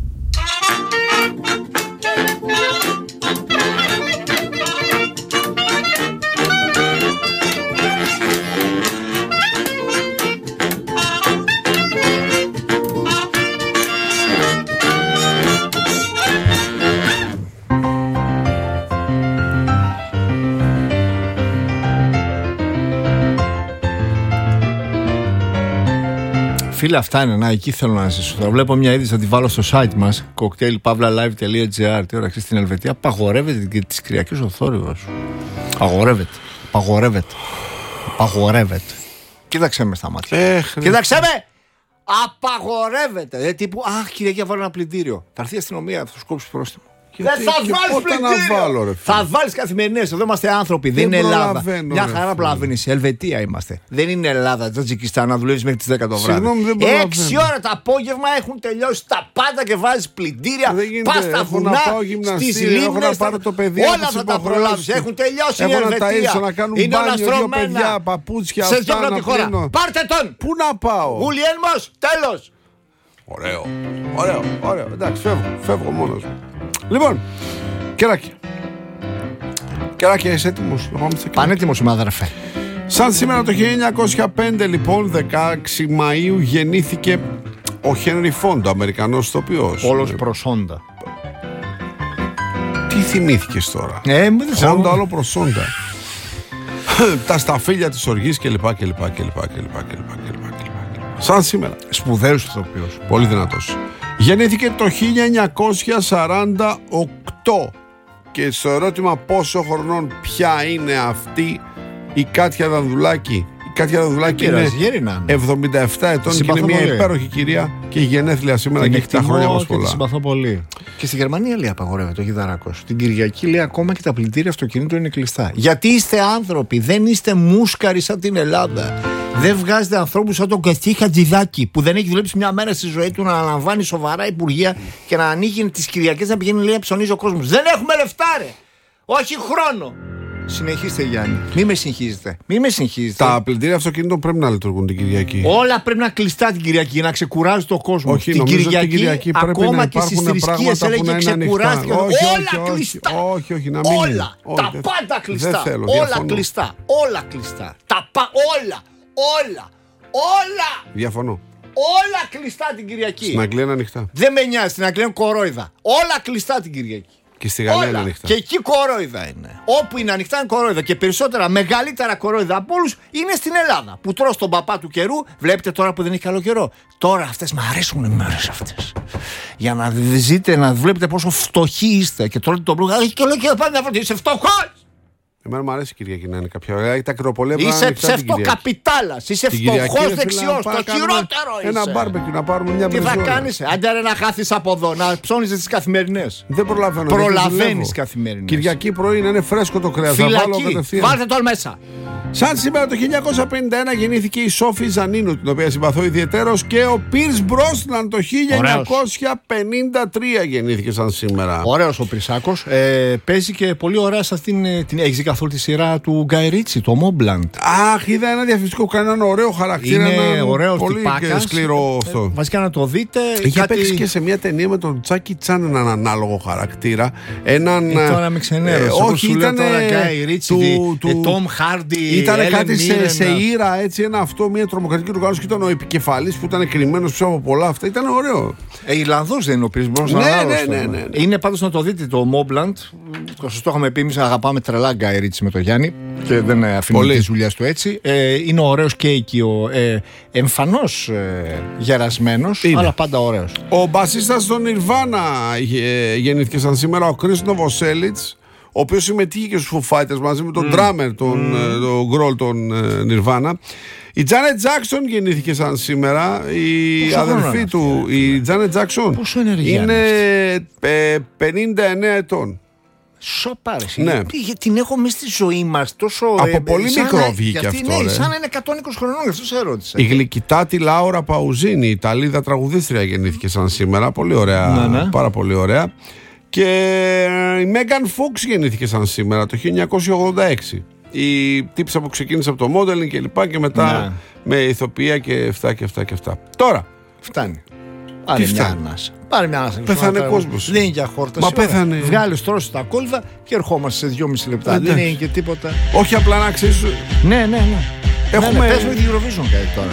Φίλε, αυτά είναι. Να, εκεί θέλω να ζήσω. Θα βλέπω μια είδηση, θα τη βάλω στο site μας, cocktailpavlalive.gr. Τι ώρα στην Ελβετία απαγορεύεται και της Κυριακής ο θόρυβος. Απαγορεύεται. Κοίταξε με στα μάτια. Κοίταξε με! Απαγορεύεται. Τύπου, αχ, Κυριακή, βάλω ένα πλυντήριο. Θα έρθει η αστυνομία, θα του κόψει πρόστιμο. Δεν θα βάλεις πλυντήριο. Θα βάλεις καθημερινές. Εδώ είμαστε άνθρωποι. Δεν είναι Ελλάδα. Μια χαρά προλαβαίνεις. Ελβετία είμαστε. Δεν είναι Ελλάδα, Τατζικιστάν, να δουλεύεις μέχρι τις 10 το βράδυ. 6 ώρα το απόγευμα έχουν τελειώσει τα πάντα και βάζεις πλυντήρια. Πας στα βουνά, στις λίμνες. Όλα θα τα προλάβεις. Έχουν τελειώσει η Ελβετία. Είναι όλα στρωμένα. Σε δύο πρώτη χώρα. Πάρτε τον. Πού να πάω? Γουλιέλμος, τέλος. Ωραίο. Εντάξει, φεύγω μόνος μου. Λοιπόν, κεράκια, είσαι έτοιμος? Πανέτοιμος είμαι, αδερφέ. Σαν σήμερα το 1905, λοιπόν, 16 Μαΐου, γεννήθηκε ο Χένρι Φόντα, Αμερικανός ηθοποιός. Όλος προσόντα. Τι θυμήθηκες τώρα? Φόντα, όλο προσόντα. Τα σταφύλια της οργής κλπ. Σαν σήμερα. Σπουδαίος ηθοποιός. Πολύ δυνατός. Γεννήθηκε το 1948 Και στο ερώτημα πόσο χρονών πια είναι αυτή η Κάτια Δανδουλάκη. Η Κάτια Δανδουλάκη είναι 77 ετών και είναι μια υπέροχη κυρία και έχει γενέθλια σήμερα και έχει τα χρόνια μας πολλά. Τη συμπαθώ πολύ. Και στη Γερμανία λέει απαγορεύεται ο γιδαράκος. Την Κυριακή λέει ακόμα και τα πλυντήρια αυτοκινήτων είναι κλειστά. Γιατί είστε άνθρωποι, δεν είστε μούσκαροι σαν την Ελλάδα. Δεν βγάζετε ανθρώπους σαν τον Κωστή Χατζηδάκη που δεν έχει δουλέψει μια μέρα στη ζωή του να αναλαμβάνει σοβαρά υπουργεία και να ανοίγει τις Κυριακές να πηγαίνει λέει να ψωνίζει ο κόσμος. Δεν έχουμε λεφτά, ρε! Όχι χρόνο! Συνεχίστε, Γιάννη. Μη με συγχύζετε. Τα πλυντήρια αυτοκινήτων πρέπει να λειτουργούν την Κυριακή. Όλα πρέπει να κλειστά την Κυριακή για να ξεκουράζει το κόσμο. Όχι, την Κυριακή πρέπει ακόμα να και στις θρησκείες έλεγε ξεκουράστηκε. Όλα κλειστά. Όχι, να μην. Όλα. Τα πάντα κλειστά. Όλα κλειστά. Όλα κλειστά. Όλα. Διαφωνώ. Όλα κλειστά την Κυριακή. Στην Αγγλία είναι ανοιχτά. Δεν με νοιάζει, στην Αγγλία είναι κορόιδα. Όλα κλειστά την Κυριακή. Και στη Γαλλία είναι ανοιχτά. Και εκεί κορόιδα είναι. Όπου είναι ανοιχτά είναι κορόιδα. Και περισσότερα, μεγαλύτερα κορόιδα από όλους είναι στην Ελλάδα. Που τρως τον παπά του καιρού. Βλέπετε τώρα που δεν έχει καλό καιρό. Τώρα αυτές μου αρέσουν οι μέρες αυτές. Για να ζείτε, να βλέπετε πόσο φτωχοί είστε. Και τώρα τον πλούγα. Έχει καλό καιρό, πάνε να βρείτε. Είσαι φτωχός. Εμένα μου αρέσει η Κυριακή να είναι κάποια ωραία. Τα κρεοπολέμια. Είσαι ψευτοκαπιτάλας. Είσαι φτωχός δεξιός. Το χειρότερο είσαι. Ένα μπάρμπεκι να πάρουμε μια μπριζόλα. Τι θα κάνεις, άντε ρε να χάθεις από εδώ, να ψώνεις τις καθημερινές. Δεν προλαβαίνω. Προλαβαίνεις καθημερινές. Κυριακή πρωί να είναι φρέσκο το κρέας. Φυλακή, βάλτε το μέσα. Σαν σήμερα το 1951 γεννήθηκε η Σόφη Ζανίνου, την οποία συμπαθώ ιδιαιτέρως, και ο Πίρς Μπρόσναν το 1953 γεννήθηκε σαν σήμερα. Ωραίος ο Πρισάκος. Παίζει και πολύ ωραία σε αυτήν την. Έχεις δει καθόλου τη σειρά του Γκάι Ρίτσι, το Μόμπλαντ? Αχ, είδα ένα διαφημιστικό που κάνει έναν ωραίο χαρακτήρα. Είναι ωραίος πολύ τυπάκας. Σκληρό αυτό. Βασικά να το δείτε. Είχε παίξει και σε μια ταινία με τον Τζάκι Τσάν έναν ανάλογο χαρακτήρα. Τώρα με ξενέρωσε. Όχι, ήταν τώρα Γκάι Ρίτσι, Τόμ Χάρντι. Ήταν κάτι σε ήρα, έτσι, ένα αυτό, μια τρομοκρατική οργάνωση και ήταν ο επικεφαλής που ήταν κρυμμένος πίσω από πολλά αυτά. Ήταν ωραίο. Ιρλανδός δεν είναι ο Πίρς Μπρόσναν? Ναι. Είναι πάντως να το δείτε το Μόμπλαντ. Σας το είχαμε πει, εμείς αγαπάμε τρελά Γκάι Ρίτσι με το Γιάννη και δεν αφήνουμε τις δουλειές του έτσι. Είναι ωραίος και οικείο, εμφανώς γερασμένος, αλλά πάντα ωραίος. Ο μπασίστας των Nirvana γεννήθηκε σαν σήμερα, ο Chris Novoselic, ο οποίος συμμετείχε και στους Foo Fighters μαζί με τον drummer, τον Grohl, τον Nirvana. Η Janet Jackson γεννήθηκε σαν σήμερα. Η αδελφή του, η Janet Jackson, είναι 59 ετών. Σοπάρεση. Ναι. Την έχω μέσα στη ζωή μας τόσο. Από πολύ μικρό βγήκε αυτό. Ναι, σαν να είναι 120 χρονών, γι' αυτό σε ερώτησα. Η γλυκητάτη Λάουρα Παουζίνη, η Ιταλίδα τραγουδίστρια, γεννήθηκε σαν σήμερα. Πολύ ωραία. Ναι. Πάρα πολύ ωραία. Και η Μέγαν Φόξ γεννήθηκε σαν σήμερα το 1986. Η τύψα που ξεκίνησε από το modeling και λοιπά και μετά με ηθοποιία και αυτά. Τώρα. Φτάνει. Πάρε μια ανάσα. Πάρε μια ανάσα. Πέθανε κόσμος. Δεν είναι για χόρταση. Μα πέθανε. Βγάλεις τώρα τα κόλβα και ερχόμαστε σε 2,5 λεπτά. Δεν είναι και τίποτα. Όχι απλά να ξέρεις. Ναι. Έχουμε. Πες με την Eurovision κάτι τώρα.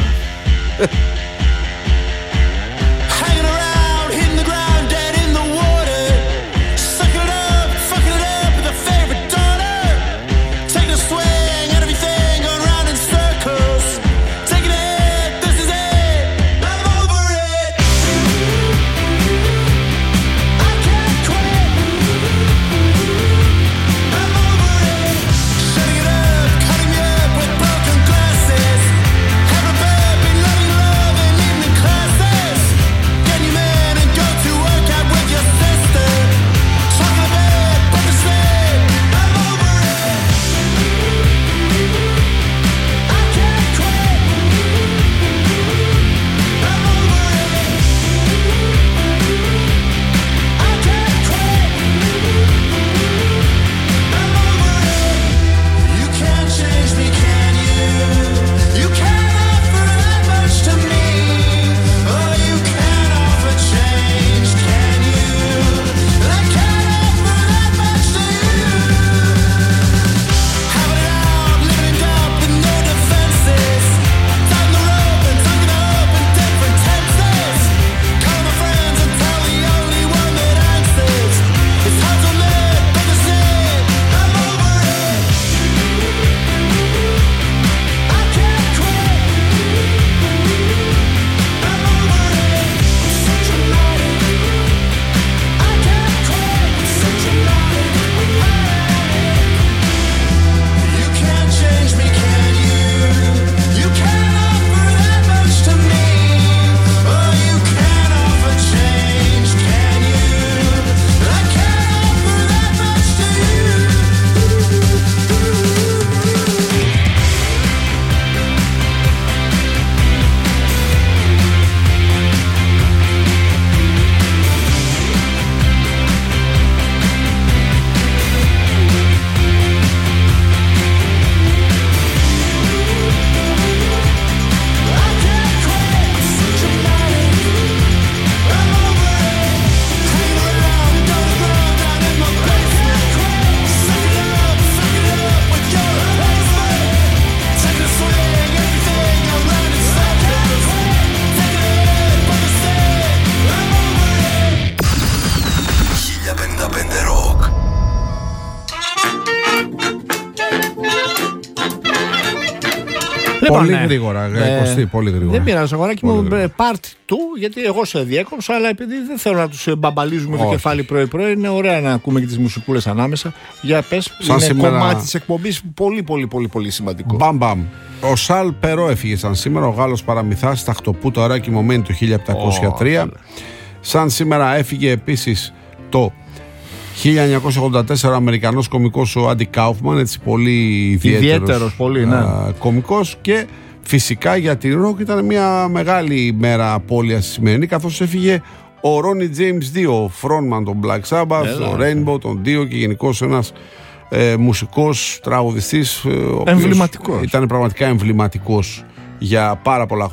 Πολύ ναι. γρήγορα, Κωστή, πολύ γρήγορα. Δεν πειράζει, αγοράκι μου, Πολύ γρήγορα. part 2, γιατί εγώ σε διέκοψα, αλλά επειδή δεν θέλω να τους μπαμπαλίζουμε το Όχι. κεφάλι πρωί-πρωί, είναι ωραία να ακούμε και τις μουσικούλες ανάμεσα. Για πες, Σαν είναι σήμερα- κομμάτι της εκπομπής πολύ σημαντικό. Μπαμ μπαμ. Ο Σαλ Περό έφυγε σαν σήμερα, ο Γάλλος παραμυθάς, ταχτοπού το ώρα κοιμωμένη το 1703. Σαν σήμερα έφυγε επίσης το 1984 ο Αμερικανός κωμικός ο Άντι Κάουφμαν, έτσι πολύ Ιδιαίτερος, πολύ, ναι. κωμικός, και φυσικά για την ροκ ήταν μια μεγάλη ημέρα απώλειας στη σημερινή, καθώς έφυγε ο Ρόνι Τζέιμς 2, ο frontman των Black Sabbath, Έλα, ο Rainbow, τον Dio, και γενικώς ένας μουσικός, τραγουδιστής, ο οποίος Εμβληματικός. ήταν πραγματικά εμβληματικός για πάρα πολλά